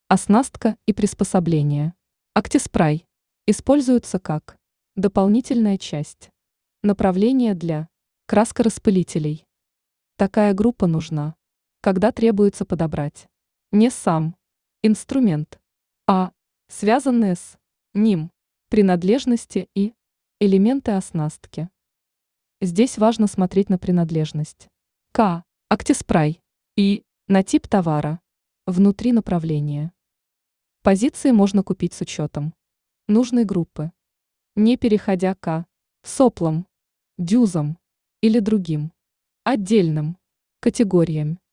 Оснастка и приспособления. Актиспрай используются как дополнительная часть. Направление для краскораспылителей. Такая группа нужна, когда требуется подобрать не сам инструмент, а связанные с ним принадлежности и элементы оснастки. Здесь важно смотреть на принадлежность к Актиспрай и на тип товара внутри направления. Позиции можно купить с учетом нужной группы, не переходя к соплам, дюзам или другим отдельным категориям.